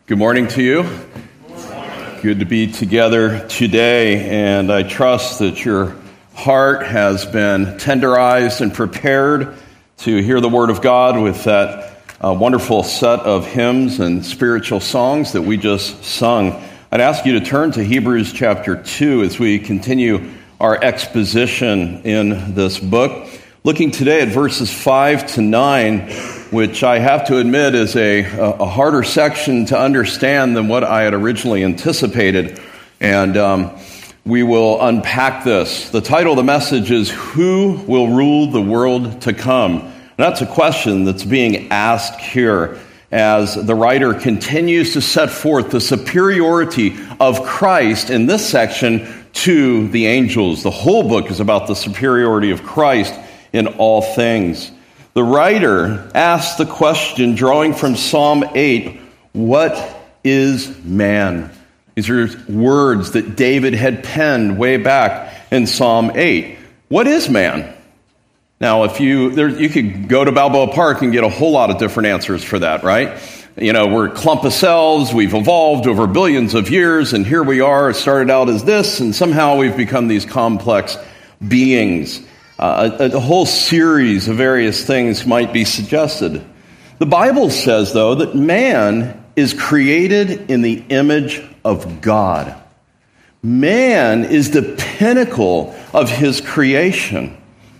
Good morning to you. Good to be together today, and I trust that your heart has been tenderized and prepared to hear the Word of God with that wonderful set of hymns and spiritual songs that we just sung. I'd ask you to turn to Hebrews chapter 2 as we continue our exposition in this book, looking today at verses 5 to 9, which I have to admit is a harder section to understand than what I had originally anticipated. And we will unpack this. The title of the message is, Who Will Rule the World to Come? And that's a question that's being asked here as the writer continues to set forth the superiority of Christ in this section to the angels. The whole book is about the superiority of Christ in all things. The writer asks the question, drawing from Psalm 8, what is man? These are words that David had penned way back in Psalm 8. What is man? Now, if you could go to Balboa Park and get a whole lot of different answers for that, right? You know, we're a clump of cells, we've evolved over billions of years, and here we are. It started out as this, and somehow we've become these complex beings. A whole series of various things might be suggested. The Bible says, though, that man is created in the image of God. Man is the pinnacle of his creation.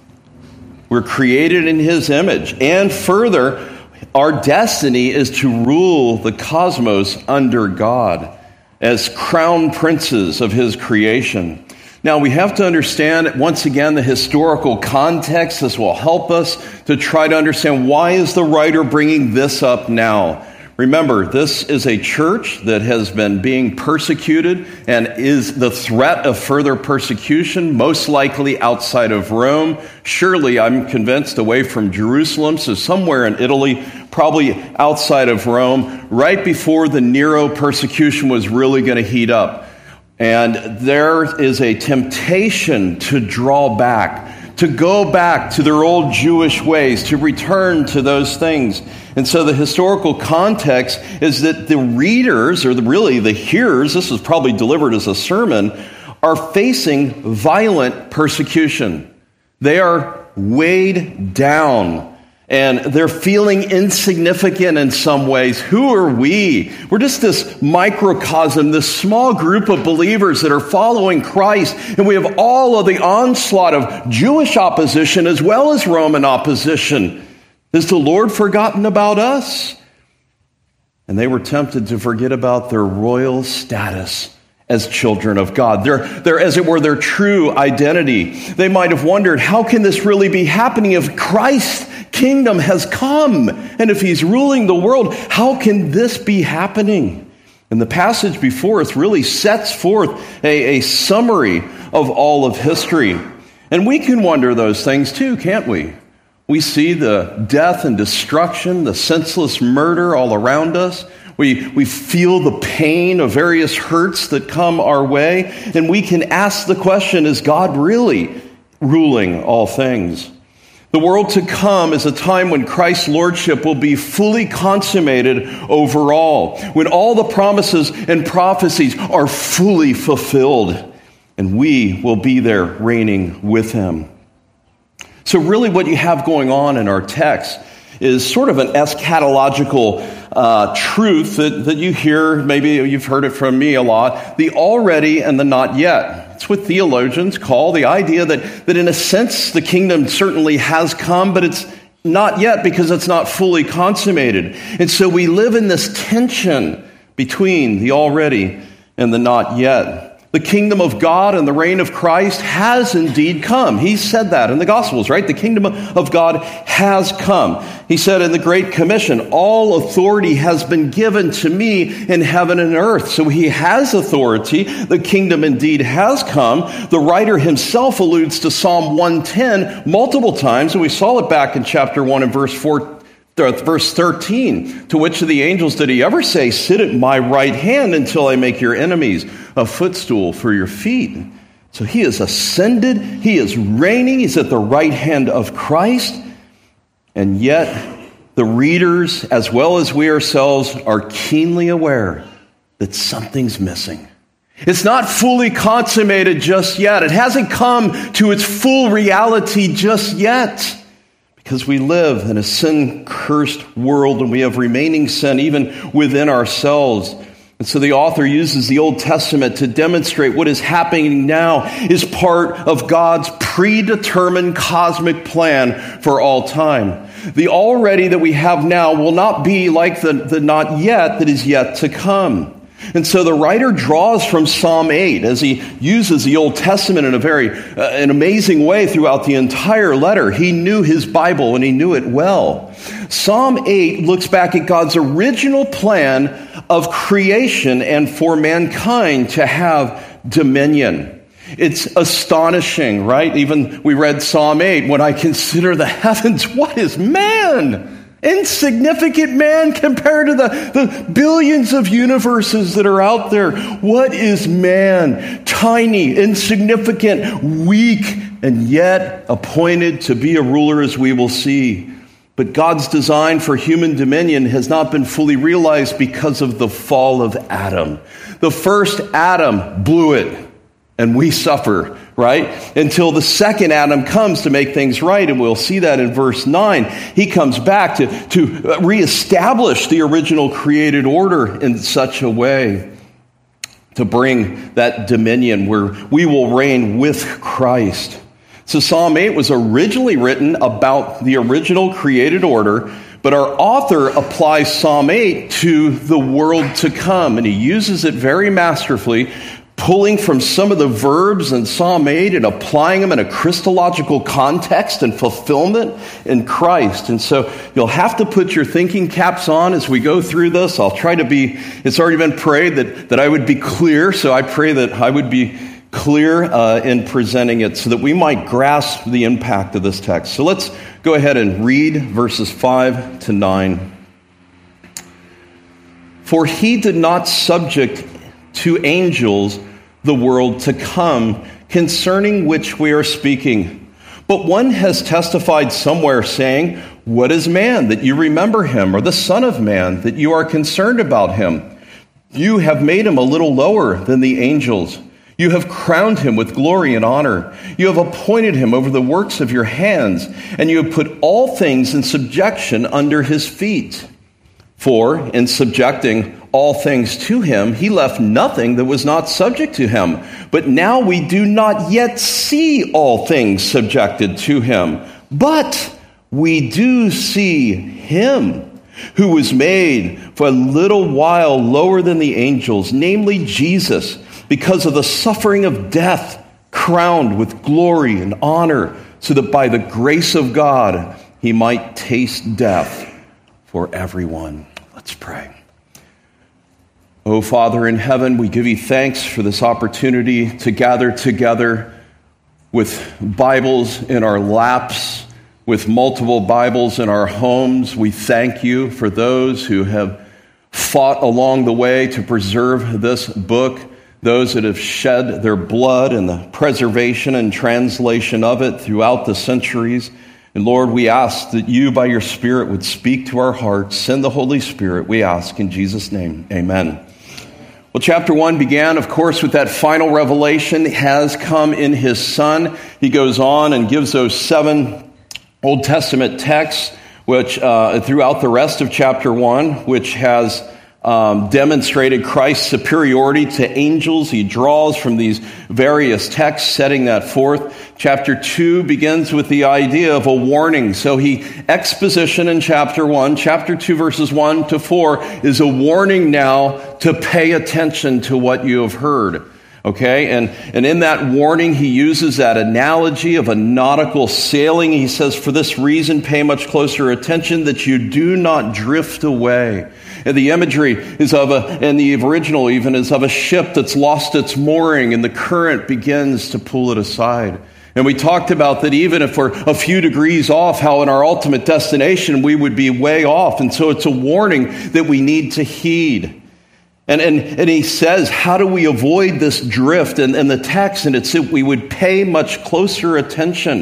We're created in his image. And further, our destiny is to rule the cosmos under God as crown princes of his creation. Now, we have to understand, once again, the historical context. This will help us to try to understand, why is the writer bringing this up now? Remember, this is a church that has been being persecuted and is the threat of further persecution, most likely outside of Rome. Surely, I'm convinced, away from Jerusalem, so somewhere in Italy, probably outside of Rome, right before the Nero persecution was really going to heat up. And there is a temptation to draw back, to go back to their old Jewish ways, to return to those things. And so the historical context is that the readers, or really the hearers, this was probably delivered as a sermon, are facing violent persecution. They are weighed down. And they're feeling insignificant in some ways. Who are we? We're just this microcosm, this small group of believers that are following Christ. And we have all of the onslaught of Jewish opposition as well as Roman opposition. Has the Lord forgotten about us? And they were tempted to forget about their royal status as children of God. They're, as it were, their true identity. They might have wondered, how can this really be happening if Christ's kingdom has come? And if he's ruling the world, how can this be happening? And the passage before us really sets forth a summary of all of history. And we can wonder those things too, can't we? We see the death and destruction, the senseless murder all around us. We feel the pain of various hurts that come our way, and we can ask the question, is God really ruling all things? The world to come is a time when Christ's lordship will be fully consummated over all, when all the promises and prophecies are fully fulfilled, and we will be there reigning with him. So really what you have going on in our text is sort of an eschatological truth that you hear, maybe you've heard it from me a lot, the already and the not yet. It's what theologians call the idea that in a sense the kingdom certainly has come, but it's not yet because it's not fully consummated. And so we live in this tension between the already and the not yet. The kingdom of God and the reign of Christ has indeed come. He said that in the Gospels, right? The kingdom of God has come. He said in the Great Commission, all authority has been given to me in heaven and earth. So he has authority. The kingdom indeed has come. The writer himself alludes to Psalm 110 multiple times, and we saw it back in chapter 1 and verse 13. To which of the angels did he ever say, sit at my right hand until I make your enemies a footstool for your feet? So he is ascended, he is reigning, he's at the right hand of Christ, and yet the readers, as well as we ourselves, are keenly aware that something's missing. It's not fully consummated just yet. It hasn't come to its full reality just yet. Because we live in a sin-cursed world and we have remaining sin even within ourselves. And so the author uses the Old Testament to demonstrate what is happening now is part of God's predetermined cosmic plan for all time. The already that we have now will not be like the not yet that is yet to come. And so the writer draws from Psalm 8 as he uses the Old Testament in a very an amazing way throughout the entire letter. He knew his Bible and he knew it well. Psalm 8 looks back at God's original plan of creation and for mankind to have dominion. It's astonishing, right? Even we read Psalm 8, when I consider the heavens, what is man? Insignificant man compared to the billions of universes that are out there. What is man? Tiny, insignificant, weak, and yet appointed to be a ruler, as we will see. But God's design for human dominion has not been fully realized because of the fall of Adam. The first Adam blew it, and we suffer, right? Until the second Adam comes to make things right, and we'll see that in verse 9. He comes back to reestablish the original created order in such a way to bring that dominion where we will reign with Christ. So Psalm 8 was originally written about the original created order, but our author applies Psalm 8 to the world to come, and he uses it very masterfully, pulling from some of the verbs in Psalm 8 and applying them in a Christological context and fulfillment in Christ. And so you'll have to put your thinking caps on as we go through this. I'll try to be, it's already been prayed that I would be clear, so I pray that I would be clear in presenting it so that we might grasp the impact of this text. So let's go ahead and read verses 5 to 9. For he did not subject to angels the world to come, concerning which we are speaking. But one has testified somewhere, saying, what is man, that you remember him, or the son of man, that you are concerned about him? You have made him a little lower than the angels. You have crowned him with glory and honor. You have appointed him over the works of your hands, and you have put all things in subjection under his feet. For in subjecting all things to him, he left nothing that was not subject to him. But now we do not yet see all things subjected to him. But we do see him who was made for a little while lower than the angels, namely Jesus, because of the suffering of death, crowned with glory and honor, so that by the grace of God he might taste death for everyone. Let's pray. Oh, Father in heaven, we give you thanks for this opportunity to gather together with Bibles in our laps, with multiple Bibles in our homes. We thank you for those who have fought along the way to preserve this book, those that have shed their blood in the preservation and translation of it throughout the centuries. And Lord, we ask that you, by your Spirit, would speak to our hearts. Send the Holy Spirit, we ask in Jesus' name. Amen. Well, chapter 1 began, of course, with that final revelation has come in his Son. He goes on and gives those 7 Old Testament texts, which throughout the rest of chapter 1, which has demonstrated Christ's superiority to angels. He draws from these various texts, setting that forth. Chapter 2 begins with the idea of a warning. So exposition in chapter 1. Chapter 2, verses 1 to 4 is a warning now to pay attention to what you have heard. Okay, and in that warning, he uses that analogy of a nautical sailing. He says, for this reason, pay much closer attention that you do not drift away. And the imagery is and the original even is of a ship that's lost its mooring and the current begins to pull it aside. And we talked about that even if we're a few degrees off, how in our ultimate destination we would be way off. And so it's a warning that we need to heed. And he says, how do we avoid this drift? And the text, and it's that we would pay much closer attention.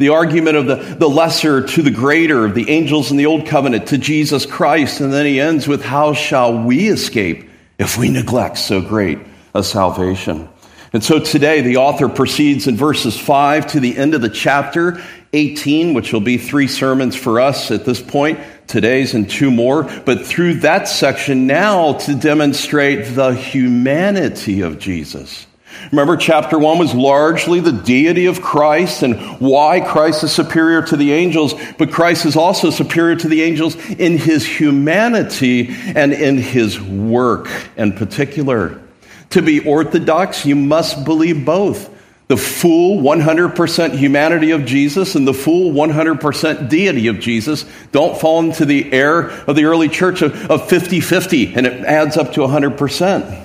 the argument of the lesser to the greater, of the angels in the old covenant to Jesus Christ. And then he ends with, how shall we escape if we neglect so great a salvation? And so today the author proceeds in verses 5 to the end of the chapter 18, which will be 3 sermons for us at this point. Today's and 2 more. But through that section now to demonstrate the humanity of Jesus. Remember, chapter 1 was largely the deity of Christ and why Christ is superior to the angels, but Christ is also superior to the angels in his humanity and in his work in particular. To be orthodox, you must believe both. The full 100% humanity of Jesus and the full 100% deity of Jesus. Don't fall into the error of the early church of 50-50, and it adds up to 100%.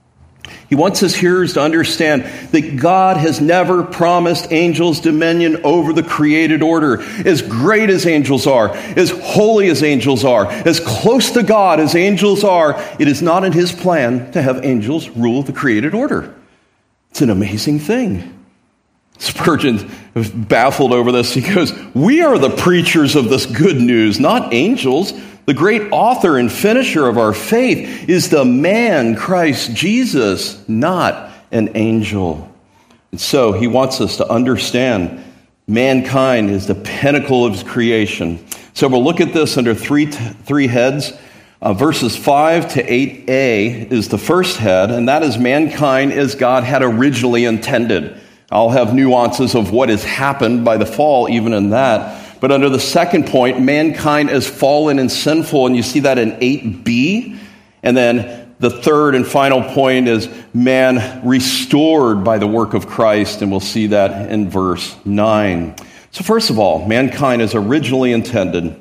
He wants his hearers to understand that God has never promised angels dominion over the created order. As great as angels are, as holy as angels are, as close to God as angels are, it is not in his plan to have angels rule the created order. It's an amazing thing. Spurgeon was baffled over this. He goes, we are the preachers of this good news, not angels. The great author and finisher of our faith is the man, Christ Jesus, not an angel. And so he wants us to understand mankind is the pinnacle of his creation. So we'll look at this under three heads. Verses 5 to 8a is the first head, and that is mankind as God had originally intended. I'll have nuances of what has happened by the fall even in that. But under the second point, mankind is fallen and sinful, and you see that in 8b. And then the third and final point is man restored by the work of Christ, and we'll see that in verse 9. So first of all, mankind is originally intended.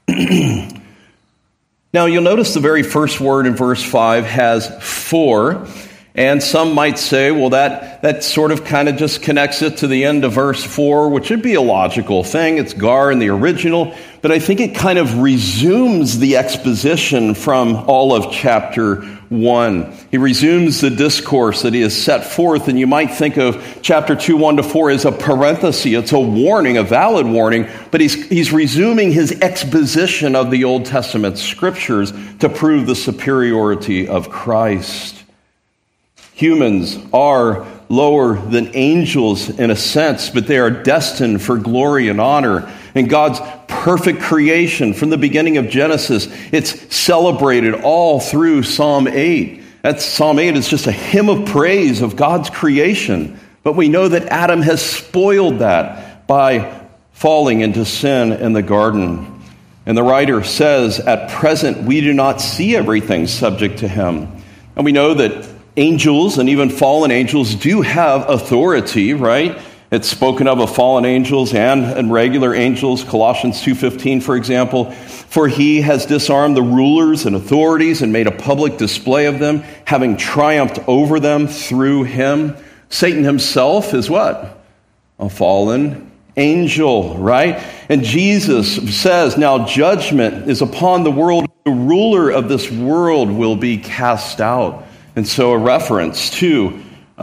Now, you'll notice the very first word in verse 5 has for, and some might say, well, that sort of kind of just connects it to the end of verse 4, which would be a logical thing. It's gar in the original, but I think it kind of resumes the exposition from all of chapter 1. He resumes the discourse that he has set forth, and you might think of chapter 2, 1 to 4 as a parenthesis. It's a warning, a valid warning, but he's resuming his exposition of the Old Testament scriptures to prove the superiority of Christ. Humans are lower than angels in a sense, but they are destined for glory and honor. And God's perfect creation from the beginning of Genesis, it's celebrated all through Psalm 8. Psalm 8 is just a hymn of praise of God's creation. But we know that Adam has spoiled that by falling into sin in the garden. And the writer says, at present, we do not see everything subject to him. And we know that angels and even fallen angels do have authority, right? It's spoken of fallen angels and regular angels, Colossians 2:15, for example. For he has disarmed the rulers and authorities and made a public display of them, having triumphed over them through him. Satan himself is what? A fallen angel, right? And Jesus says, now judgment is upon the world. The ruler of this world will be cast out. And so a reference to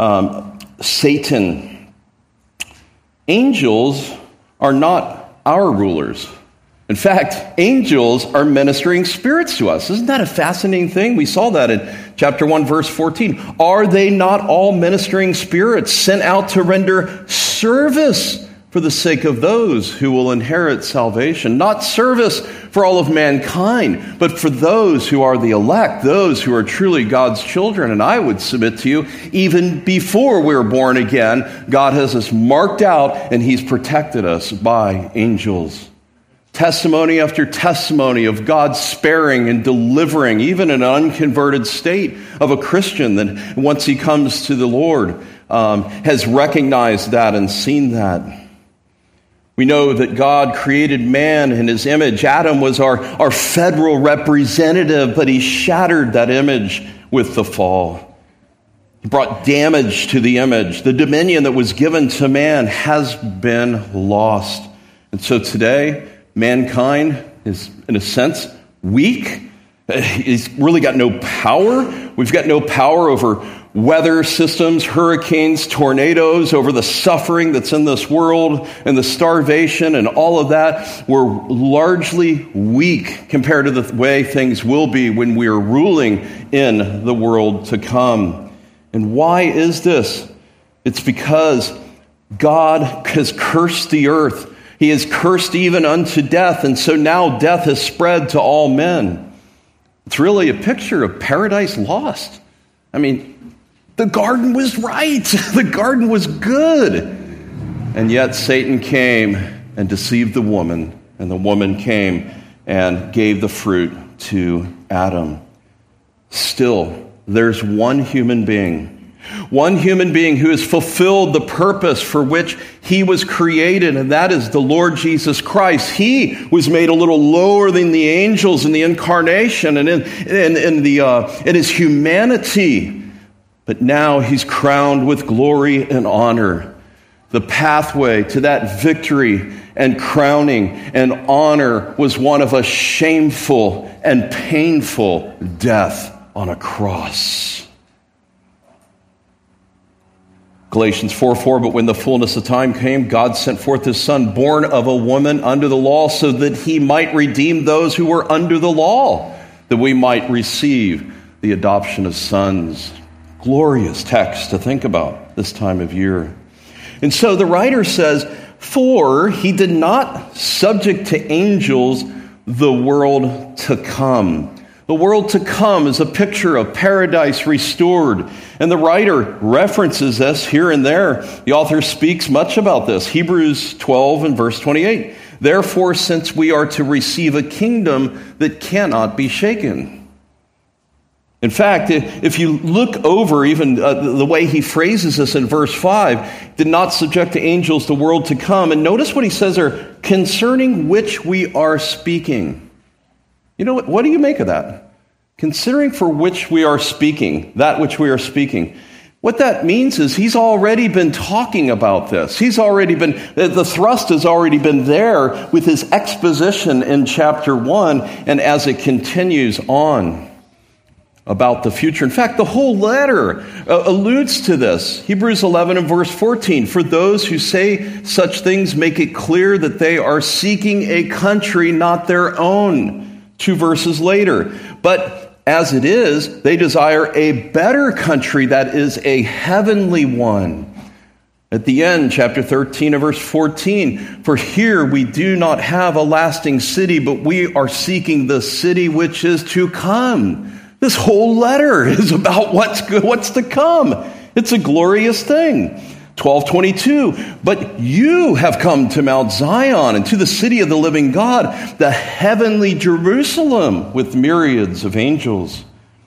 Satan. Angels are not our rulers. In fact, angels are ministering spirits to us. Isn't that a fascinating thing? We saw that in chapter 1, verse 14. Are they not all ministering spirits sent out to render service for the sake of those who will inherit salvation? Not service for all of mankind, but for those who are the elect, those who are truly God's children. And I would submit to you, even before we were born again, God has us marked out and he's protected us by angels. Testimony after testimony of God sparing and delivering, even in an unconverted state, of a Christian that once he comes to the Lord, has recognized that and seen that. We know that God created man in his image. Adam was our federal representative, but he shattered that image with the fall. He brought damage to the image. The dominion that was given to man has been lost. And so today, mankind is, in a sense, weak. He's really got no power. We've got no power over weather systems, hurricanes, tornadoes, over the suffering that's in this world and the starvation and all of that, we're largely weak compared to the way things will be when we are ruling in the world to come. And why is this? It's because God has cursed the earth. He has cursed even unto death, and so now death has spread to all men. It's really a picture of paradise lost. I mean, the garden was right. The garden was good. And yet Satan came and deceived the woman, and the woman came and gave the fruit to Adam. Still, there's one human being who has fulfilled the purpose for which he was created, and that is the Lord Jesus Christ. He was made a little lower than the angels in the incarnation and in his humanity. But now he's crowned with glory and honor. The pathway to that victory and crowning and honor was one of a shameful and painful death on a cross. Galatians 4:4, but when the fullness of time came, God sent forth his Son, born of a woman under the law, so that he might redeem those who were under the law, that we might receive the adoption of sons. Glorious text to think about this time of year. And so the writer says, for he did not subject to angels the world to come. The world to come is a picture of paradise restored. And the writer references this here and there. The author speaks much about this. Hebrews 12 and verse 28. Therefore, since we are to receive a kingdom that cannot be shaken. In fact, if you look over even the way he phrases this in verse 5, did not subject to angels the world to come. And notice what he says there, concerning which we are speaking. You know, what do you make of that? Considering for which we are speaking, that which we are speaking. What that means is he's already been talking about this. The thrust has already been there with his exposition in chapter 1 and as it continues on about the future. In fact, the whole letter alludes to this. Hebrews 11 and verse 14, for those who say such things make it clear that they are seeking a country not their own. 2 verses later. But as it is, they desire a better country that is a heavenly one. At the end, chapter 13 and verse 14, for here we do not have a lasting city, but we are seeking the city which is to come. This whole letter is about what's to come. It's a glorious thing. 12:22, but you have come to Mount Zion and to the city of the living God, the heavenly Jerusalem with myriads of angels.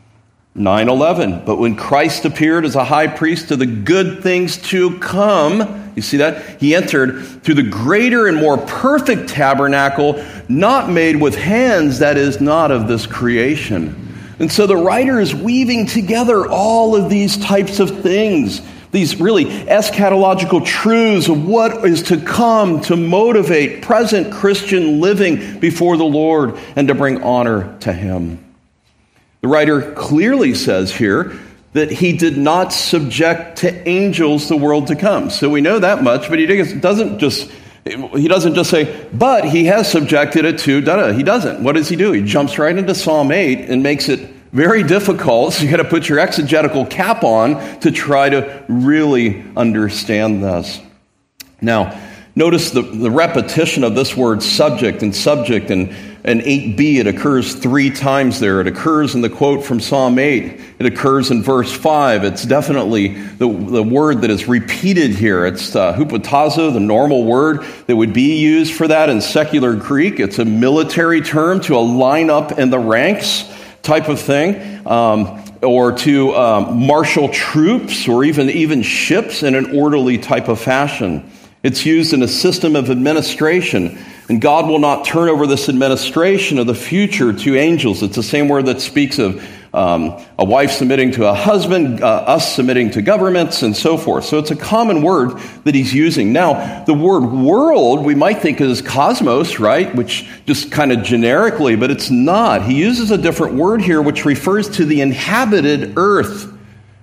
9:11, but when Christ appeared as a high priest to the good things to come, you see that? He entered through the greater and more perfect tabernacle, not made with hands, that is not of this creation. And so the writer is weaving together all of these types of things, these really eschatological truths of what is to come to motivate present Christian living before the Lord and to bring honor to him. The writer clearly says here that he did not subject to angels the world to come. So we know that much, but he doesn't just say, but he has subjected it to da-da. He doesn't. What does he do? He jumps right into Psalm 8 and makes it very difficult. So you got to put your exegetical cap on to try to really understand this. Now, notice the repetition of this word subject and 8b. It occurs 3 times there. It occurs in the quote from Psalm 8. It occurs in verse 5. It's definitely the word that is repeated here. It's hupotazo, the normal word that would be used for that in secular Greek. It's a military term to align up in the ranks type of thing, or to marshal troops or even ships in an orderly type of fashion. It's used in a system of administration, and God will not turn over this administration of the future to angels. It's the same word that speaks of a wife submitting to a husband, us submitting to governments, and so forth. So it's a common word that he's using. Now, the word world, we might think is cosmos, right? Which just kind of generically, but it's not. He uses a different word here, which refers to the inhabited earth.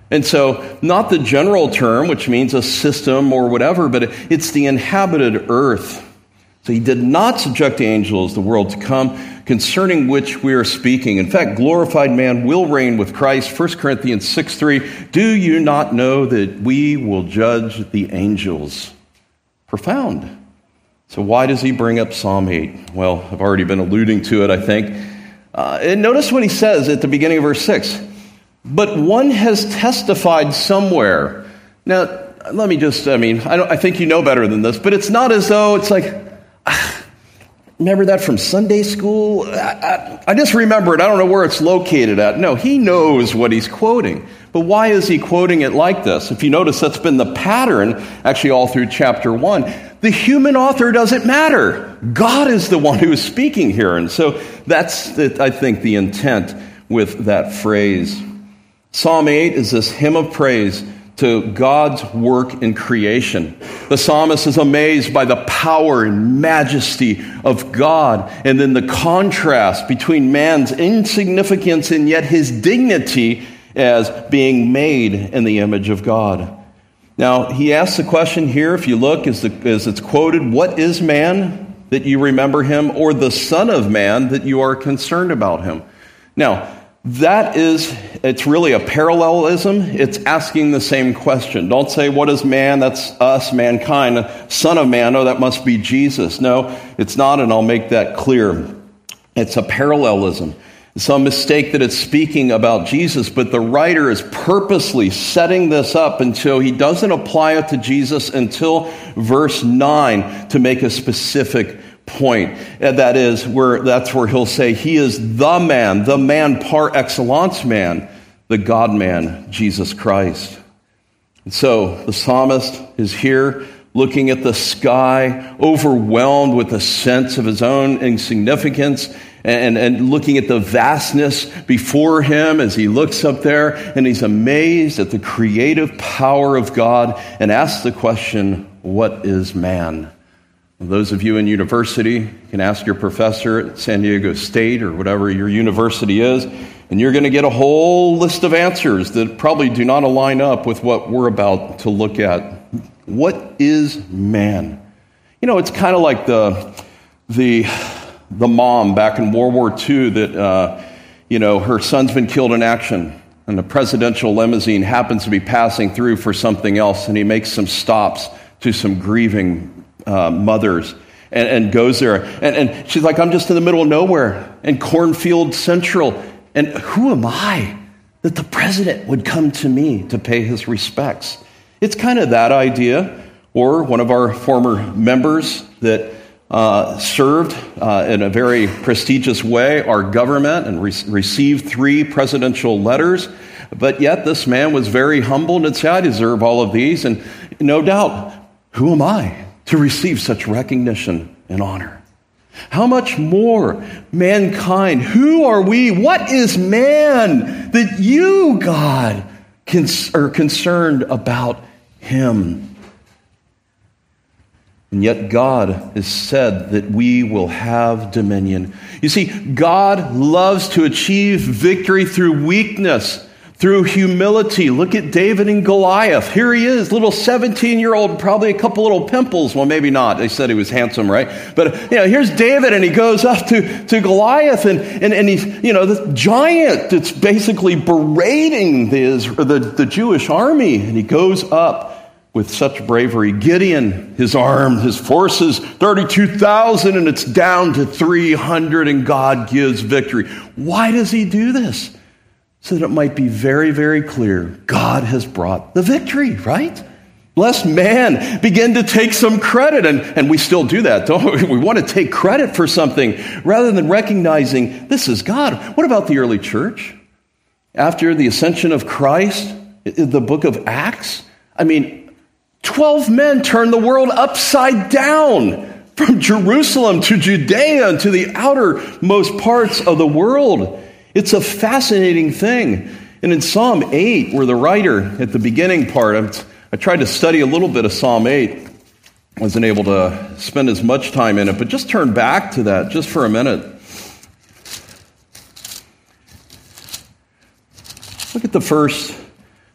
And so, not the general term, which means a system or whatever, but it's the inhabited earth. So he did not subject the angels, the world to come, concerning which we are speaking. In fact, glorified man will reign with Christ. 1 Corinthians 6:3, do you not know that we will judge the angels? Profound. So why does he bring up Psalm 8? Well, I've already been alluding to it, I think. And notice what he says at the beginning of verse 6. But one has testified somewhere. Now, let me just, I think you know better than this, but it's not as though it's like, remember that from Sunday school? I just remember it. I don't know where it's located at. No, he knows what he's quoting. But why is he quoting it like this? If you notice, that's been the pattern actually all through chapter 1. The human author doesn't matter. God is the one who is speaking here. And so that's, I think, the intent with that phrase. Psalm 8 is this hymn of praise to God's work in creation. The psalmist is amazed by the power and majesty of God, and then the contrast between man's insignificance and yet his dignity as being made in the image of God. Now, he asks the question here, if you look, as it's quoted, what is man that you remember him, or the Son of Man that you are concerned about him? Now, it's really a parallelism. It's asking the same question. Don't say, what is man? That's us, mankind. Son of Man, oh, that must be Jesus. No, it's not, and I'll make that clear. It's a parallelism. It's a mistake that it's speaking about Jesus, but the writer is purposely setting this up until he doesn't apply it to Jesus until verse 9 to make a specific point. And that's where he'll say he is the man par excellence man, the God-man, Jesus Christ. And so the psalmist is here looking at the sky, overwhelmed with a sense of his own insignificance, and looking at the vastness before him as he looks up there, and he's amazed at the creative power of God and asks the question, what is man? Those of you in university can ask your professor at San Diego State or whatever your university is, and you're going to get a whole list of answers that probably do not align up with what we're about to look at. What is man? You know, it's kind of like the mom back in World War II that, her son's been killed in action, and the presidential limousine happens to be passing through for something else, and he makes some stops to some grieving mothers and goes there. And she's like, I'm just in the middle of nowhere in Cornfield Central. And who am I that the president would come to me to pay his respects? It's kind of that idea. Or one of our former members that served in a very prestigious way our government and received 3 presidential letters. But yet this man was very humble and said, I deserve all of these. And no doubt, who am I to receive such recognition and honor? How much more mankind? Who are we? What is man that you, God, are concerned about him? And yet God has said that we will have dominion. You see, God loves to achieve victory through weakness, through humility. Look at David and Goliath. Here he is, little 17-year-old, probably a couple little pimples. Well, maybe not. They said he was handsome, right? But here's David, and he goes up to Goliath, and he's, this giant that's basically berating the Jewish army, and he goes up with such bravery. Gideon, his armed, his forces, 32,000, and it's down to 300, and God gives victory. Why does he do this? So that it might be very, very clear, God has brought the victory, right? Lest man begin to take some credit, and we still do that, don't we? We want to take credit for something rather than recognizing this is God. What about the early church? After the ascension of Christ, in the book of Acts, 12 men turned the world upside down from Jerusalem to Judea and to the outermost parts of the world. It's a fascinating thing. And in Psalm 8, where the writer, at the beginning part, I tried to study a little bit of Psalm 8. Wasn't able to spend as much time in it, but just turn back to that just for a minute. Look at the first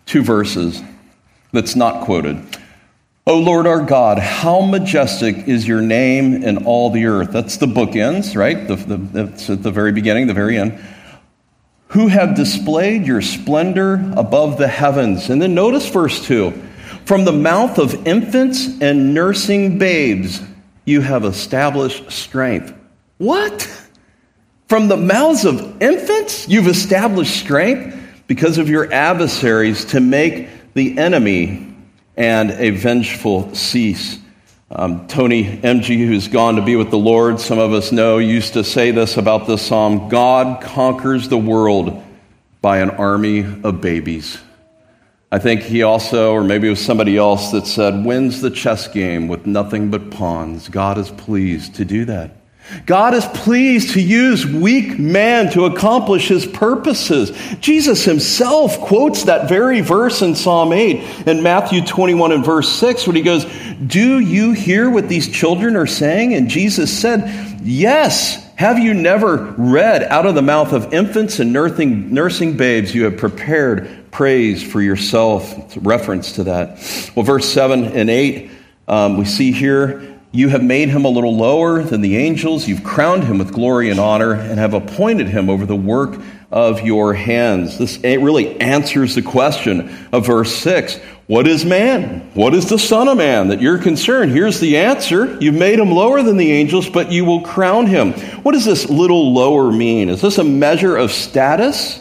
2 verses that's not quoted. O Lord our God, how majestic is your name in all the earth. That's the bookends, right? That's at the very beginning, the very end. Who have displayed your splendor above the heavens. And then notice verse 2. From the mouth of infants and nursing babes, you have established strength. What? From the mouths of infants, you've established strength because of your adversaries to make the enemy and a vengeful cease. Tony MG, who's gone to be with the Lord, some of us know, used to say this about this psalm: God conquers the world by an army of babies. I think he also, or maybe it was somebody else that said, wins the chess game with nothing but pawns. God is pleased to do that. God is pleased to use weak man to accomplish his purposes. Jesus himself quotes that very verse in Psalm 8 in Matthew 21 and verse 6 when he goes, do you hear what these children are saying? And Jesus said, yes. Have you never read, out of the mouth of infants and nursing babes, you have prepared praise for yourself? It's a reference to that. Well, verse 7 and 8, we see here, you have made him a little lower than the angels. You've crowned him with glory and honor and have appointed him over the work of your hands. This really answers the question of verse 6. What is man? What is the Son of Man that you're concerned? Here's the answer. You've made him lower than the angels, but you will crown him. What does this little lower mean? Is this a measure of status?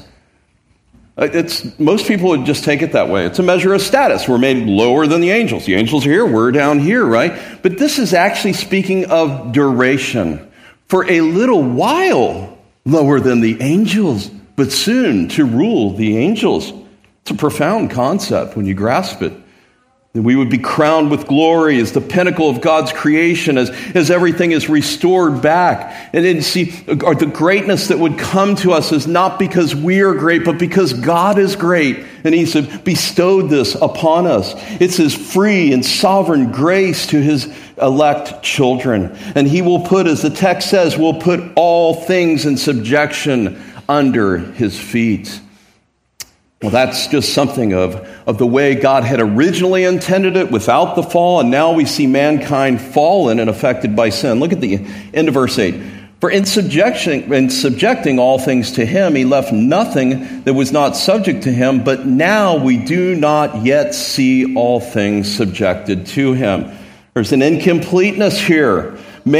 Most people would just take it that way. It's a measure of status. We're made lower than the angels. The angels are here, we're down here, right? But this is actually speaking of duration. For a little while lower than the angels, but soon to rule the angels. It's a profound concept when you grasp it. That we would be crowned with glory as the pinnacle of God's creation, as everything is restored back. And then see, the greatness that would come to us is not because we are great, but because God is great. And he's bestowed this upon us. It's his free and sovereign grace to his elect children. And he will put, as the text says, will put all things in subjection under his feet. Well, that's just something of the way God had originally intended it without the fall, and now we see mankind fallen and affected by sin. Look at the end of verse 8. For in subjecting all things to him, he left nothing that was not subject to him, but now we do not yet see all things subjected to him. There's an incompleteness here.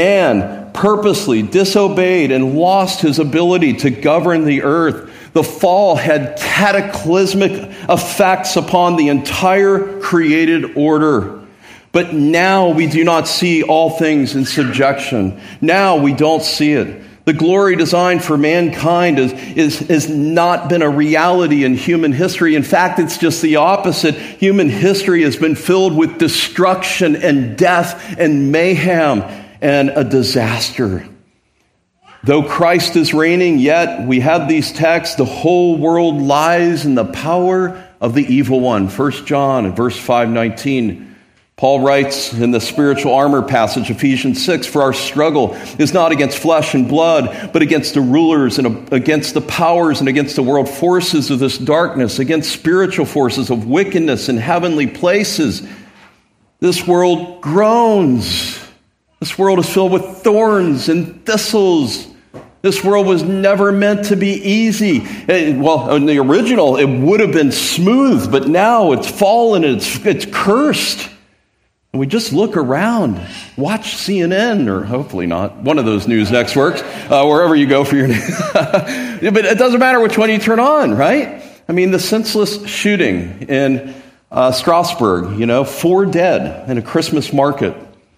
Man purposely disobeyed and lost his ability to govern the earth. The fall had cataclysmic effects upon the entire created order. But now we do not see all things in subjection. Now we don't see it. The glory designed for mankind has not been a reality in human history. In fact, it's just the opposite. Human history has been filled with destruction and death and mayhem and a disaster. Though Christ is reigning, yet we have these texts, the whole world lies in the power of the evil one. 1 John and verse 5:19. Paul writes in the spiritual armor passage, Ephesians 6, for our struggle is not against flesh and blood, but against the rulers and against the powers and against the world forces of this darkness, against spiritual forces of wickedness in heavenly places. This world groans. This world is filled with thorns and thistles. This world was never meant to be easy. Well, in the original, it would have been smooth, but now it's fallen and it's cursed. And we just look around, watch CNN, or hopefully not, one of those news networks, wherever you go for your news. But it doesn't matter which one you turn on, right? I mean, the senseless shooting in Strasbourg, 4 dead in a Christmas market.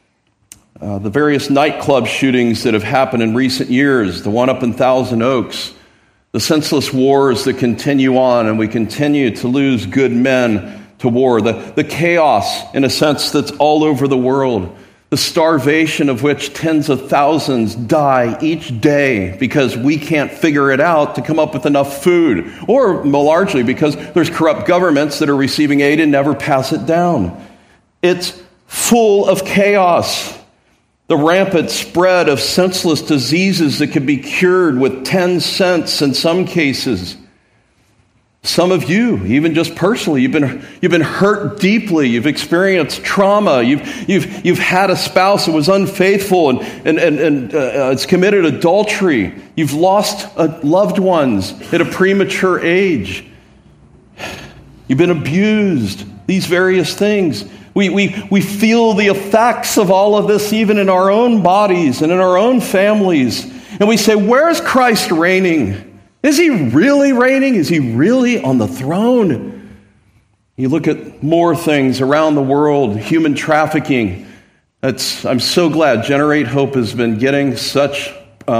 The various nightclub shootings that have happened in recent years, the one up in Thousand Oaks, the senseless wars that continue on, and we continue to lose good men to war, the chaos, in a sense, that's all over the world, the starvation of which tens of thousands die each day because we can't figure it out to come up with enough food, or largely because there's corrupt governments that are receiving aid and never pass it down. It's full of chaos. The rampant spread of senseless diseases that can be cured with 10 cents in some cases. Some of you, even just personally, you've been hurt deeply. You've experienced trauma. You've had a spouse that was unfaithful and it's committed adultery. You've lost loved ones at a premature age. You've been abused. These various things. We feel the effects of all of this even in our own bodies and in our own families. And we say, where's Christ reigning? Is he really reigning? Is he really on the throne? You look at more things around the world, human trafficking. I'm so glad Generate Hope has been getting such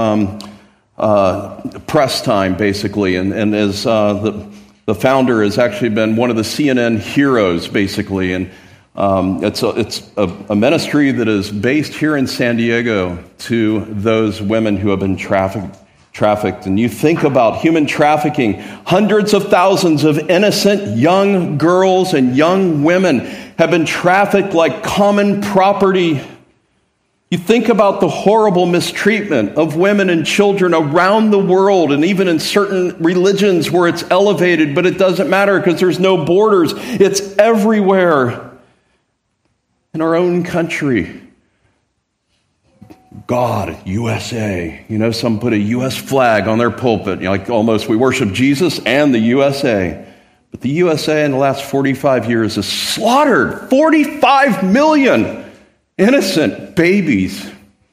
press time, basically. And as the founder has actually been one of the CNN heroes, basically. And it's a ministry that is based here in San Diego to those women who have been trafficked. And you think about human trafficking, hundreds of thousands of innocent young girls and young women have been trafficked like common property. You think about the horrible mistreatment of women and children around the world, and even in certain religions where it's elevated, but it doesn't matter because there's no borders. It's everywhere in our own country. God, USA. Some put a U.S. flag on their pulpit. Like almost we worship Jesus and the USA. But the USA in the last 45 years has slaughtered 45 million innocent babies.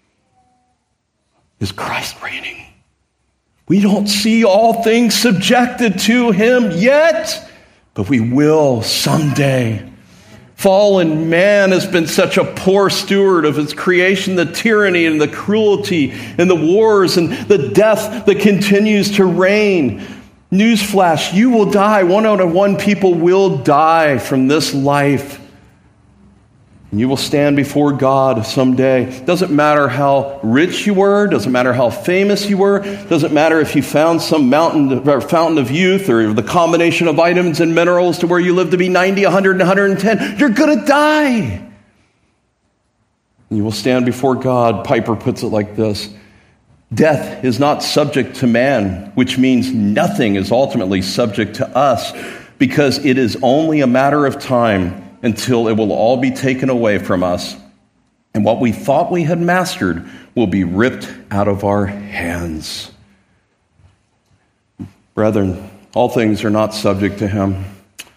Is Christ reigning? We don't see all things subjected to him yet, but we will someday. Fallen man has been such a poor steward of his creation, the tyranny and the cruelty and the wars and the death that continues to reign. Newsflash, you will die. 1 out of 1 people will die from this life. And you will stand before God someday. Doesn't matter how rich you were. Doesn't matter how famous you were. Doesn't matter if you found some fountain of youth or the combination of vitamins and minerals to where you live to be 90, 100, and 110. You're going to die. And you will stand before God. Piper puts it like this. Death is not subject to man, which means nothing is ultimately subject to us, because it is only a matter of time until it will all be taken away from us. And what we thought we had mastered will be ripped out of our hands. Brethren, all things are not subject to him.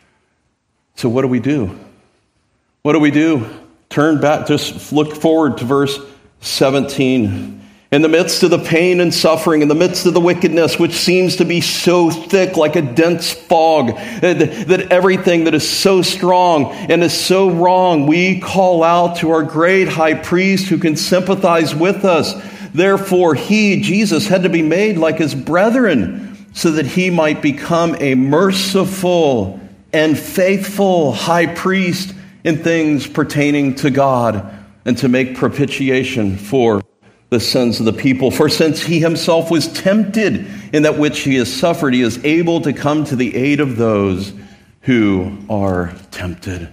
So what do we do? What do we do? Turn back, just look forward to verse 17. In the midst of the pain and suffering, in the midst of the wickedness, which seems to be so thick like a dense fog, that everything that is so strong and is so wrong, we call out to our great high priest who can sympathize with us. Therefore, he, Jesus, had to be made like his brethren so that he might become a merciful and faithful high priest in things pertaining to God and to make propitiation for the sins of the people. For since he himself was tempted in that which he has suffered, he is able to come to the aid of those who are tempted.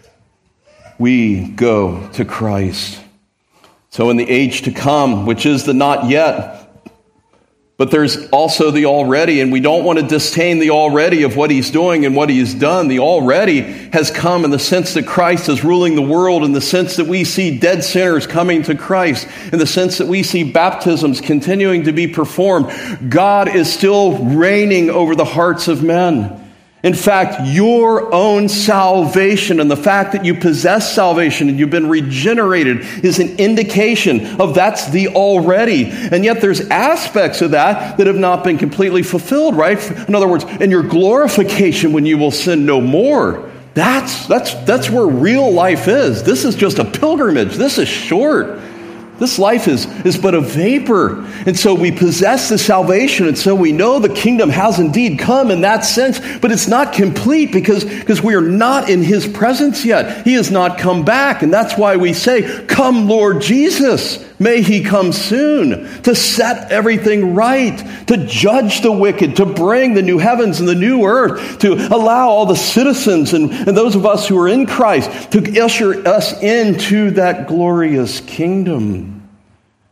We go to Christ. So in the age to come, which is the not yet, but there's also the already, and we don't want to disdain the already of what he's doing and what he's done. The already has come in the sense that Christ is ruling the world, in the sense that we see dead sinners coming to Christ, in the sense that we see baptisms continuing to be performed. God is still reigning over the hearts of men. In fact, your own salvation and the fact that you possess salvation and you've been regenerated is an indication of that's the already. And yet there's aspects of that have not been completely fulfilled, right? In other words, in your glorification when you will sin no more. That's where real life is. This is just a pilgrimage. This is short. This life is but a vapor. And so we possess the salvation, and so we know the kingdom has indeed come in that sense, but it's not complete because we are not in his presence yet. He has not come back, and that's why we say, "Come, Lord Jesus, may he come soon," to set everything right, to judge the wicked, to bring the new heavens and the new earth, to allow all the citizens and those of us who are in Christ to usher us into that glorious kingdom.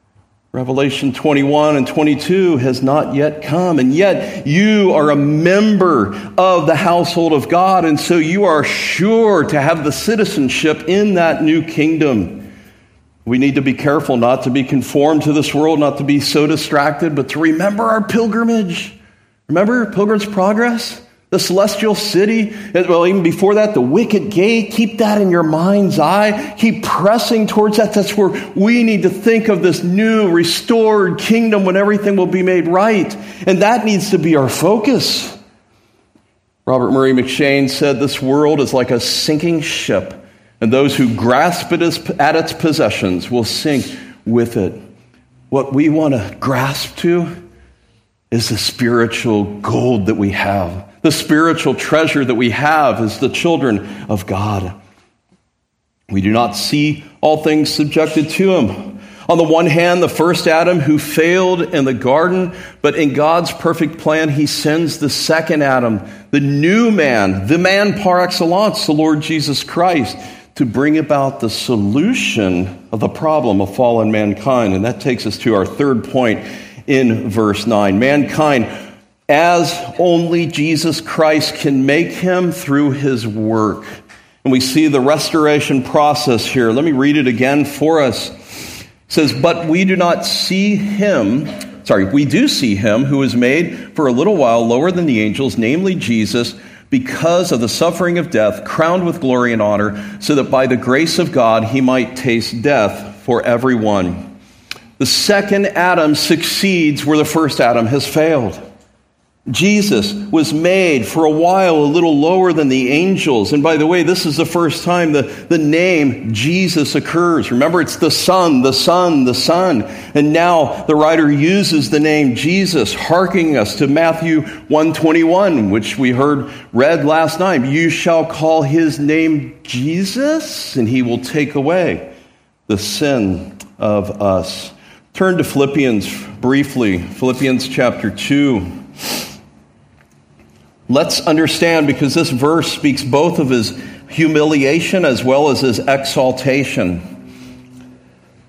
Revelation 21 and 22 has not yet come, and yet you are a member of the household of God, and so you are sure to have the citizenship in that new kingdom. We need to be careful not to be conformed to this world, not to be so distracted, but to remember our pilgrimage. Remember Pilgrim's Progress? The celestial city, well, even before that, the wicket gate. Keep that in your mind's eye. Keep pressing towards that. That's where we need to think of this new, restored kingdom when everything will be made right. And that needs to be our focus. Robert Murray McCheyne said, this world is like a sinking ship, and those who grasp it at its possessions will sink with it. What we want to grasp to is the spiritual gold that we have. The spiritual treasure that we have as the children of God. We do not see all things subjected to him. On the one hand, the first Adam who failed in the garden, but in God's perfect plan, he sends the second Adam, the new man, the man par excellence, the Lord Jesus Christ, to bring about the solution of the problem of fallen mankind. And that takes us to our third point in verse 9. Mankind, as only Jesus Christ can make him through his work. And we see the restoration process here. Let me read it again for us. It says, but we do see him who was made for a little while lower than the angels, namely Jesus, because of the suffering of death, crowned with glory and honor, so that by the grace of God he might taste death for everyone. The second Adam succeeds where the first Adam has failed. Jesus was made for a while a little lower than the angels. And by the way, this is the first time the name Jesus occurs. Remember, it's the Son, the Son, the Son. And now the writer uses the name Jesus, hearkening us to Matthew 1:21, which we heard read last night. You shall call his name Jesus, and he will take away the sin of us. Turn to Philippians briefly. Philippians chapter 2. Let's understand, because this verse speaks both of his humiliation as well as his exaltation.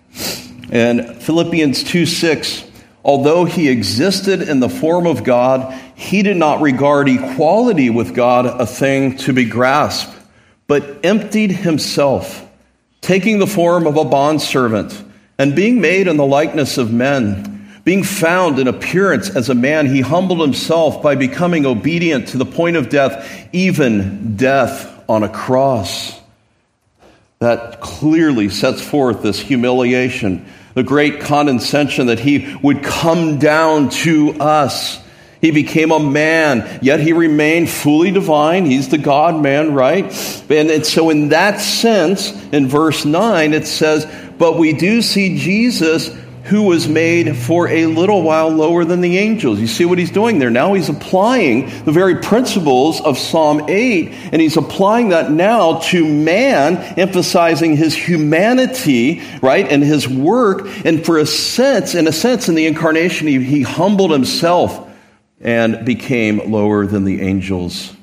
In Philippians 2:6, although he existed in the form of God, he did not regard equality with God a thing to be grasped, but emptied himself, taking the form of a bondservant, and being made in the likeness of men. Being found in appearance as a man, he humbled himself by becoming obedient to the point of death, even death on a cross. That clearly sets forth this humiliation, the great condescension that he would come down to us. He became a man, yet he remained fully divine. He's the God-man, right? And so in that sense, in verse 9, it says, but we do see Jesus who was made for a little while lower than the angels. You see what he's doing there? Now he's applying the very principles of Psalm 8, and he's applying that now to man, emphasizing his humanity, right, and his work. And in a sense, in the incarnation, he humbled himself and became lower than the angels.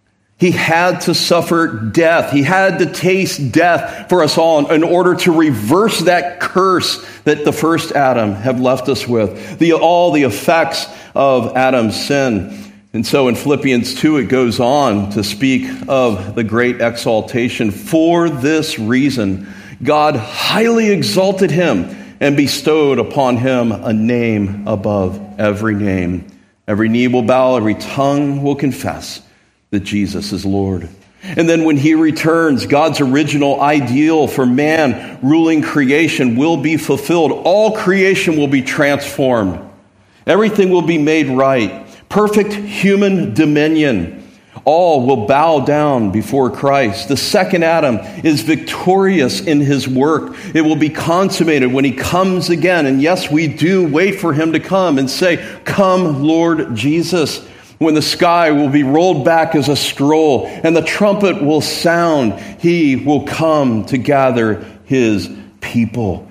He had to suffer death. He had to taste death for us all in order to reverse that curse that the first Adam had left us with, all the effects of Adam's sin. And so in Philippians 2, it goes on to speak of the great exaltation. For this reason, God highly exalted him and bestowed upon him a name above every name. Every knee will bow, every tongue will confess that Jesus is Lord. And then when he returns, God's original ideal for man ruling creation will be fulfilled. All creation will be transformed. Everything will be made right. Perfect human dominion. All will bow down before Christ. The second Adam is victorious in his work. It will be consummated when he comes again. And yes, we do wait for him to come and say, "Come, Lord Jesus." When the sky will be rolled back as a scroll and the trumpet will sound, he will come to gather his people.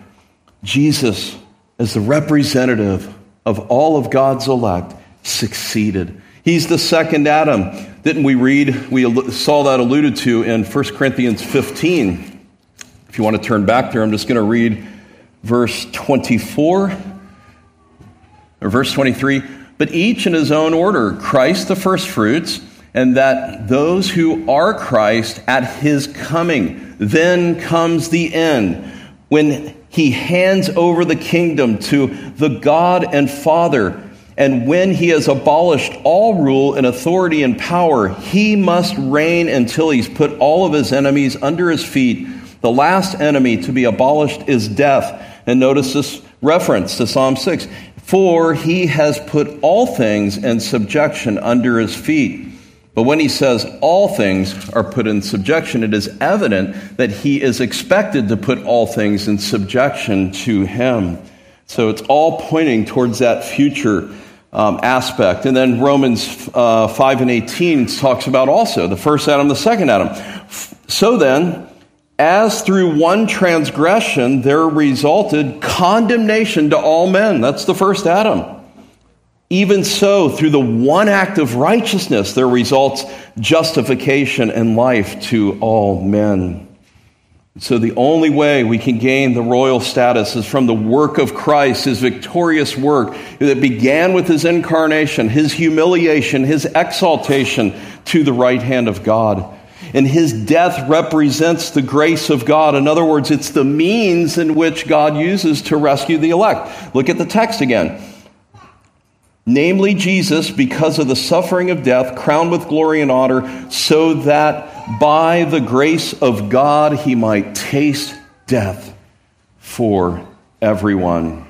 Jesus, as the representative of all of God's elect, succeeded. He's the second Adam. Didn't we read? We saw that alluded to in 1 Corinthians 15. If you want to turn back there, I'm just going to read verse 24. Or verse 23, but each in his own order, Christ the firstfruits, and that those who are Christ at his coming. Then comes the end, when he hands over the kingdom to the God and Father. And when he has abolished all rule and authority and power, he must reign until he's put all of his enemies under his feet. The last enemy to be abolished is death. And notice this reference to Psalm 6. For he has put all things in subjection under his feet. But when he says all things are put in subjection, it is evident that he is expected to put all things in subjection to him. So it's all pointing towards that future aspect. And then Romans 5:18 talks about also the first Adam, the second Adam. So then, as through one transgression there resulted condemnation to all men. That's the first Adam. Even so, through the one act of righteousness, there results justification and life to all men. So the only way we can gain the royal status is from the work of Christ, his victorious work that began with his incarnation, his humiliation, his exaltation to the right hand of God. And his death represents the grace of God. In other words, it's the means in which God uses to rescue the elect. Look at the text again. Namely Jesus, because of the suffering of death, crowned with glory and honor, so that by the grace of God he might taste death for everyone.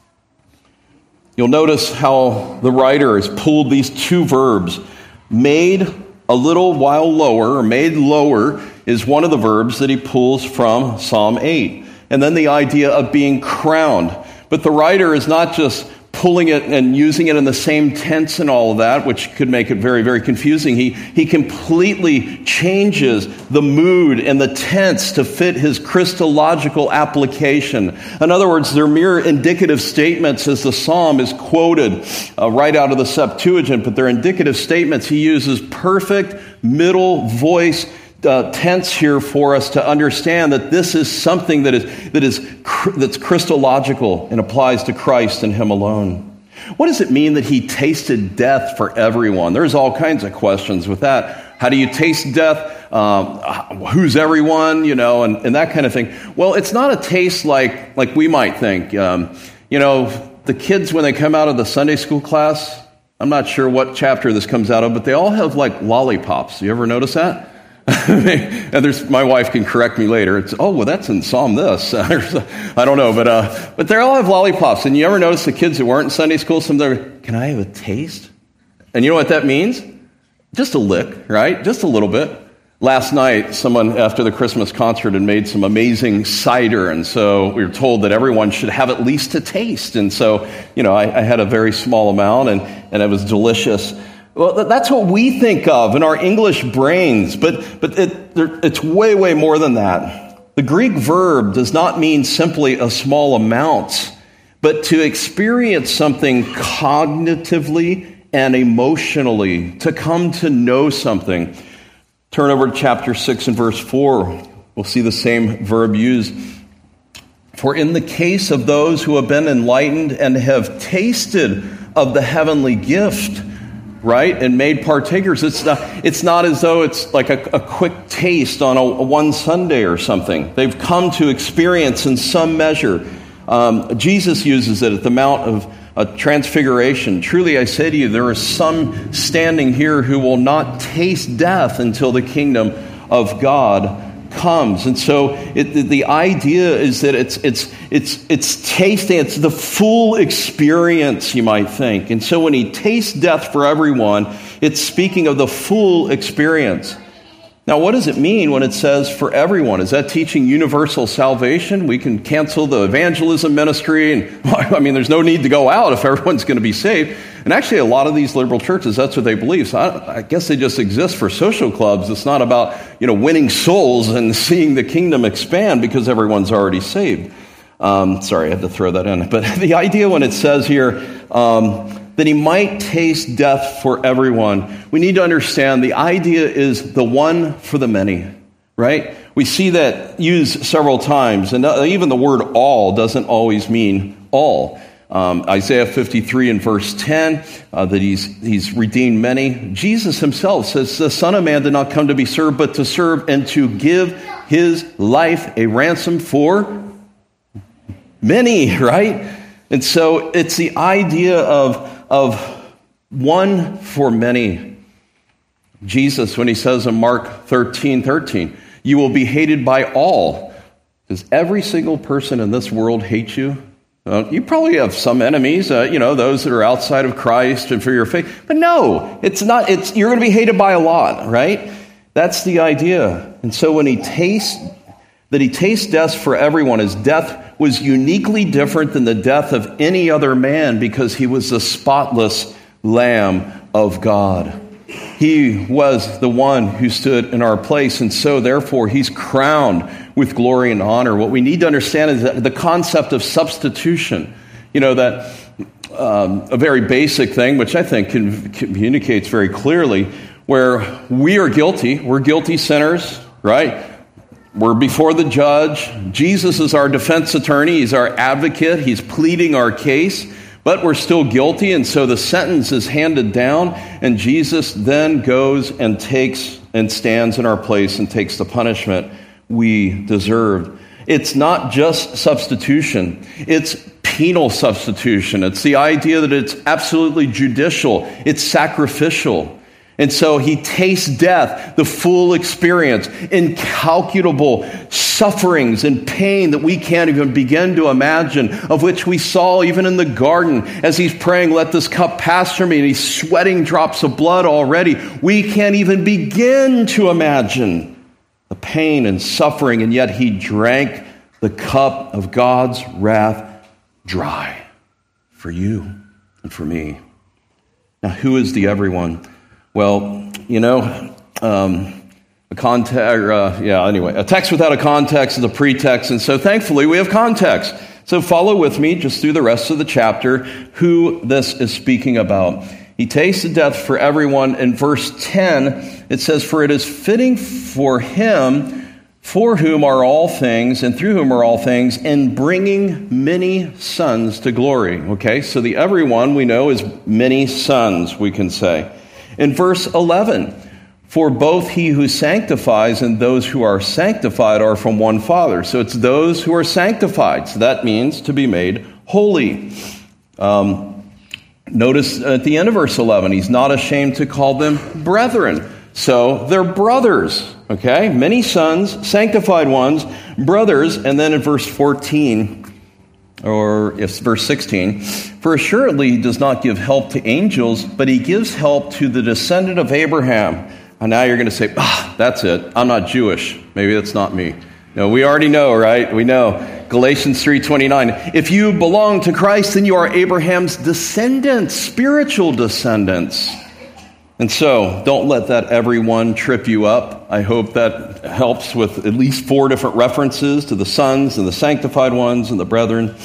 You'll notice how the writer has pulled these two verbs. Made a little while lower, or made lower, is one of the verbs that he pulls from Psalm 8. And then the idea of being crowned. But the writer is not just pulling it and using it in the same tense and all of that, which could make it very, very confusing. He completely changes the mood and the tense to fit his Christological application. In other words, they're mere indicative statements as the psalm is quoted right out of the Septuagint, but they're indicative statements. He uses perfect middle voice tense here for us to understand that this is something that's Christological and applies to Christ and him alone. What does it mean that he tasted death for everyone? There's all kinds of questions with that. How do you taste death? Who's everyone? And that kind of thing. Well, it's not a taste like we might think. The kids when they come out of the Sunday school class, I'm not sure what chapter this comes out of, but they all have like lollipops. You ever notice that? And my wife can correct me later. It's, that's in Psalm this. I don't know, but they all have lollipops. And you ever notice the kids that weren't in Sunday school, some of them, can I have a taste? And you know what that means? Just a lick, right? Just a little bit. Last night, someone after the Christmas concert had made some amazing cider, and so we were told that everyone should have at least a taste. And so, I had a very small amount, and it was delicious. Well, that's what we think of in our English brains, but it's way, way more than that. The Greek verb does not mean simply a small amount, but to experience something cognitively and emotionally, to come to know something. Turn over to chapter 6 and verse 4. We'll see the same verb used. For in the case of those who have been enlightened and have tasted of the heavenly gift, right, and made partakers, it's not as though it's like a quick taste on a one Sunday or something. They've come to experience in some measure. Jesus uses it at the Mount of Transfiguration. Truly I say to you, there are some standing here who will not taste death until the kingdom of God comes. And so the idea is that it's tasting, it's the full experience, you might think. And so when he tastes death for everyone, it's speaking of the full experience. Now, what does it mean when it says for everyone? Is that teaching universal salvation? We can cancel the evangelism ministry, and there's no need to go out if everyone's going to be saved. And actually, a lot of these liberal churches, that's what they believe. So I guess they just exist for social clubs. It's not about, winning souls and seeing the kingdom expand because everyone's already saved. Sorry, I had to throw that in. But the idea when it says here that he might taste death for everyone, we need to understand the idea is the one for the many, right? We see that used several times, and even the word all doesn't always mean all. Isaiah 53 and verse 10, that he's redeemed many. Jesus himself says, the Son of Man did not come to be served, but to serve and to give his life a ransom for many, right? And so it's the idea of one for many. Jesus, when he says in Mark 13:13, you will be hated by all. Does every single person in this world hate you? You probably have some enemies, those that are outside of Christ and for your faith. But no, it's not. You're going to be hated by a lot, right? That's the idea. And so when he tastes death for everyone, his death was uniquely different than the death of any other man because he was the spotless Lamb of God. He was the one who stood in our place, and so therefore he's crowned with glory and honor. What we need to understand is that the concept of substitution, that a very basic thing, which I think communicates very clearly, where we are guilty, we're guilty sinners, right? We're before the judge. Jesus is our defense attorney. He's our advocate. He's pleading our case. But we're still guilty, and so the sentence is handed down, and Jesus then goes and takes and stands in our place and takes the punishment we deserved. It's not just substitution. It's penal substitution. It's the idea that it's absolutely judicial. It's sacrificial. And so he tastes death, the full experience, incalculable sufferings and pain that we can't even begin to imagine, of which we saw even in the garden as he's praying, let this cup pass from me, and he's sweating drops of blood already. We can't even begin to imagine the pain and suffering, and yet he drank the cup of God's wrath dry for you and for me. Now, who is the everyone? Well, a text without a context is a pretext, and so thankfully we have context. So follow with me just through the rest of the chapter who this is speaking about. He tasted death for everyone. In verse 10, it says, for it is fitting for him, for whom are all things, and through whom are all things, in bringing many sons to glory. Okay, so the everyone we know is many sons, we can say. In verse 11, for both he who sanctifies and those who are sanctified are from one Father. So it's those who are sanctified. So that means to be made holy. Notice at the end of verse 11, he's not ashamed to call them brethren. So they're brothers, okay? Many sons, sanctified ones, brothers. And then in verse 14, or it's verse 16, for assuredly he does not give help to angels, but he gives help to the descendant of Abraham. And now you're going to say, that's it. I'm not Jewish. Maybe that's not me. No, we already know, right? We know. Galatians 3:29. If you belong to Christ, then you are Abraham's descendants, spiritual descendants. And so, don't let that everyone trip you up. I hope that helps with at least 4 different references to the sons and the sanctified ones and the brethren.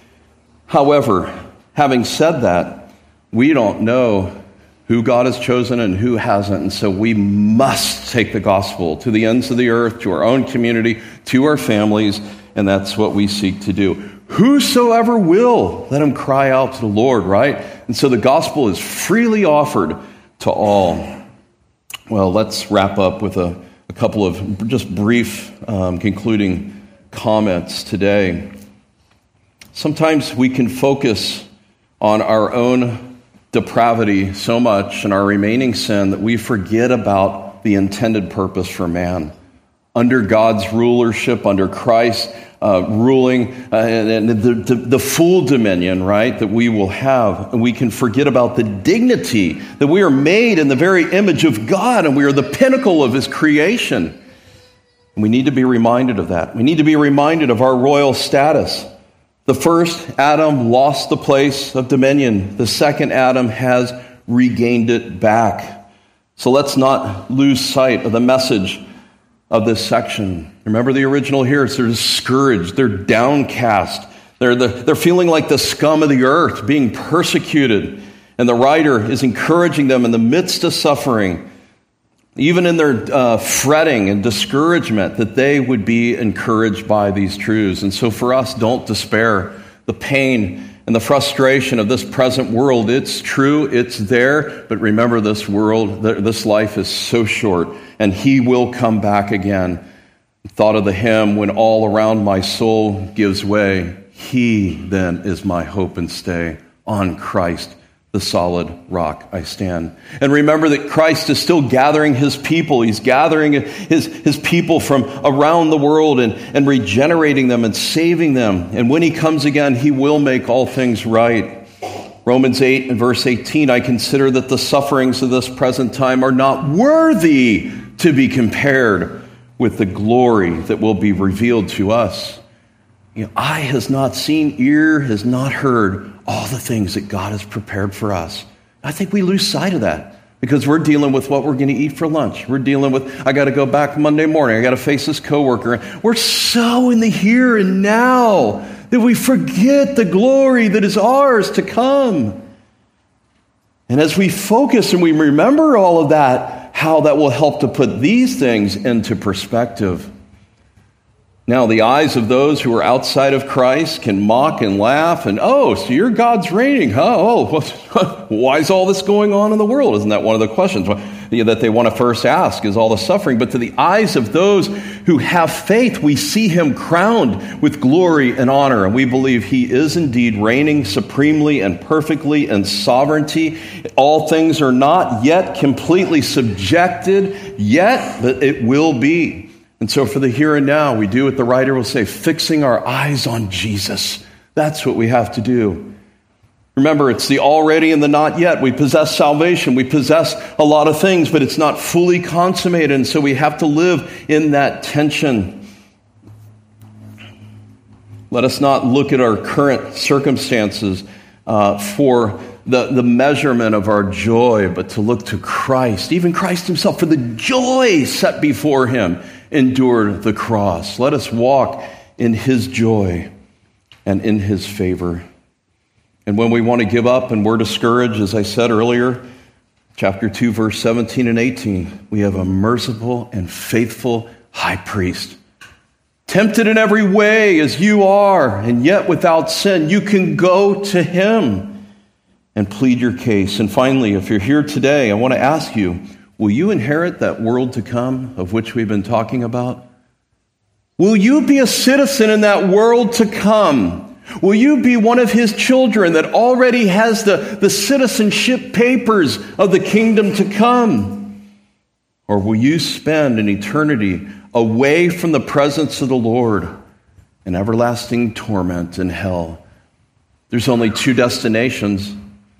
However, having said that, we don't know who God has chosen and who hasn't. And so we must take the gospel to the ends of the earth, to our own community, to our families, and that's what we seek to do. Whosoever will, let him cry out to the Lord, right? And so the gospel is freely offered to all. Well, let's wrap up with a couple of just brief concluding comments today. Sometimes we can focus on our own depravity so much and our remaining sin that we forget about the intended purpose for man. Under God's rulership, under Christ ruling, and the full dominion, right, that we will have. And we can forget about the dignity that we are made in the very image of God, and we are the pinnacle of his creation. And we need to be reminded of that. We need to be reminded of our royal status. The first Adam lost the place of dominion. The second Adam has regained it back. So let's not lose sight of the message of this section. Remember the original hearers, they're discouraged, they're downcast, they're feeling like the scum of the earth, being persecuted. And the writer is encouraging them in the midst of suffering, even in their fretting and discouragement, that they would be encouraged by these truths. And so for us, don't despair. The pain And the frustration of this present world, it's true, it's there, but remember this world, this life is so short, and he will come back again. Thought of the hymn, when all around my soul gives way, he then is my hope and stay. On Christ, the solid rock I stand. And remember that Christ is still gathering his people. He's gathering his people from around the world and regenerating them and saving them. And when he comes again, he will make all things right. Romans 8 and verse 18, I consider that the sufferings of this present time are not worthy to be compared with the glory that will be revealed to us. Eye has not seen, ear has not heard all the things that God has prepared for us. I think we lose sight of that because we're dealing with what we're going to eat for lunch. We're dealing with, I got to go back Monday morning. I got to face this coworker. We're so in the here and now that we forget the glory that is ours to come. And as we focus and we remember all of that, how that will help to put these things into perspective. Now, the eyes of those who are outside of Christ can mock and laugh and, oh, so you're God's reigning, huh? Oh, why is all this going on in the world? Isn't that one of the questions that they want to first ask, is all the suffering? But to the eyes of those who have faith, we see him crowned with glory and honor. And we believe he is indeed reigning supremely and perfectly in sovereignty. All things are not yet completely subjected yet, but it will be. And so for the here and now, we do what the writer will say, fixing our eyes on Jesus. That's what we have to do. Remember, it's the already and the not yet. We possess salvation. We possess a lot of things, but it's not fully consummated. And so we have to live in that tension. Let us not look at our current circumstances for the measurement of our joy, but to look to Christ, even Christ himself, for the joy set before him, endured the cross. Let us walk in his joy and in his favor. And when we want to give up and we're discouraged, as I said earlier, chapter 2, verse 17 and 18, we have a merciful and faithful high priest. Tempted in every way as you are, and yet without sin, you can go to him and plead your case. And finally, if you're here today, I want to ask you, will you inherit that world to come of which we've been talking about? Will you be a citizen in that world to come? Will you be one of his children that already has the citizenship papers of the kingdom to come? Or will you spend an eternity away from the presence of the Lord in everlasting torment in hell? There's only two destinations.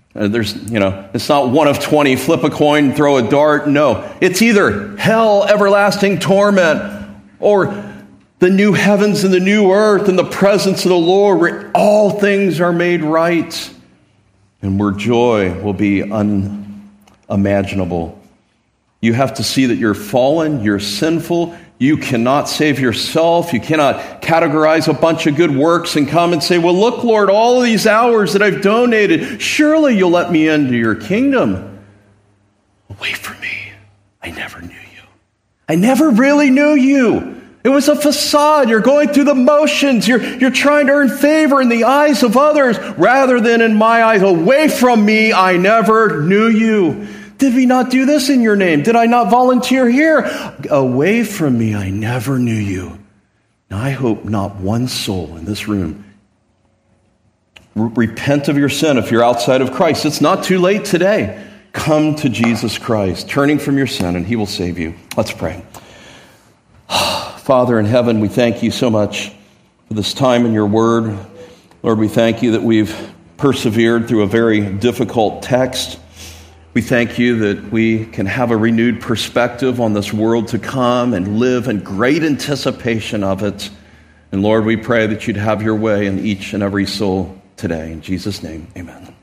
It's not one of 20, flip a coin, throw a dart. No, it's either hell, everlasting torment, or the new heavens and the new earth in the presence of the Lord where all things are made right and where joy will be unimaginable. You have to see that you're fallen, you're sinful, you cannot save yourself, you cannot categorize a bunch of good works and come and say, well, look, Lord, all of these hours that I've donated, surely you'll let me into your kingdom. Away from me, I never knew you. I never really knew you. It was a facade. You're going through the motions. You're trying to earn favor in the eyes of others rather than in my eyes. Away from me, I never knew you. Did we not do this in your name? Did I not volunteer here? Away from me, I never knew you. Now, I hope not one soul in this room. Repent of your sin if you're outside of Christ. It's not too late today. Come to Jesus Christ, turning from your sin, and he will save you. Let's pray. Father in heaven, we thank you so much for this time in your word. Lord, we thank you that we've persevered through a very difficult text. We thank you that we can have a renewed perspective on this world to come and live in great anticipation of it. And Lord, we pray that you'd have your way in each and every soul today. In Jesus' name, amen.